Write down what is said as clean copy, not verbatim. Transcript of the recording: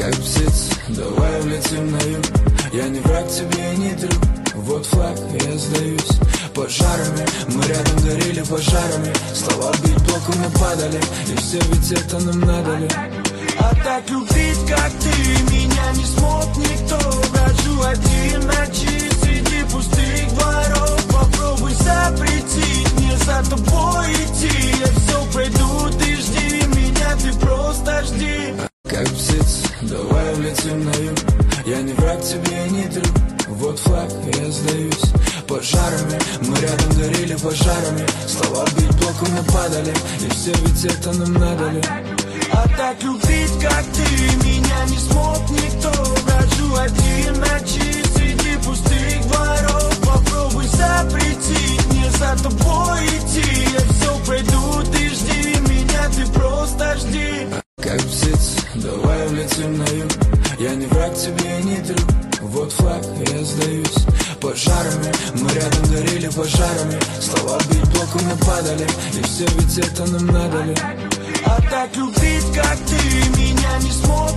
как птица, давай улетим на юг. Я не враг тебе и не друг. Вот флаг, я сдаюсь. Пожарами, мы рядом горели пожарами. Слова бить блоками падали, и все ведь это нам надо ли? А так любить, как ты, меня не смог никто. Брожу один ночи среди пустых дворов. Попробуй запретить мне за тобой идти. Я все пройду, ты жди меня, ты просто жди. Как птица, давай улетим на юг. Я не враг тебе и не друг. Вот флаг, я сдаюсь. Пожарами, мы рядом горели пожарами. Слова бить блоками падали, и все ведь это нам надо ли? А так любить, как ты, меня не смог никто. Брожу один ночи среди пустых дворов. Попробуй запретить мне за тобой идти. Я все пройду, ты жди меня, ты просто жди. Как птица, давай улетим на юг. Я не враг тебе и не друг. Вот флаг, я сдаюсь. Пожарами, мы рядом горели пожарами. Слова бить блоками падали, и все ведь это нам надо ли? А так любить, как ты, меня не смог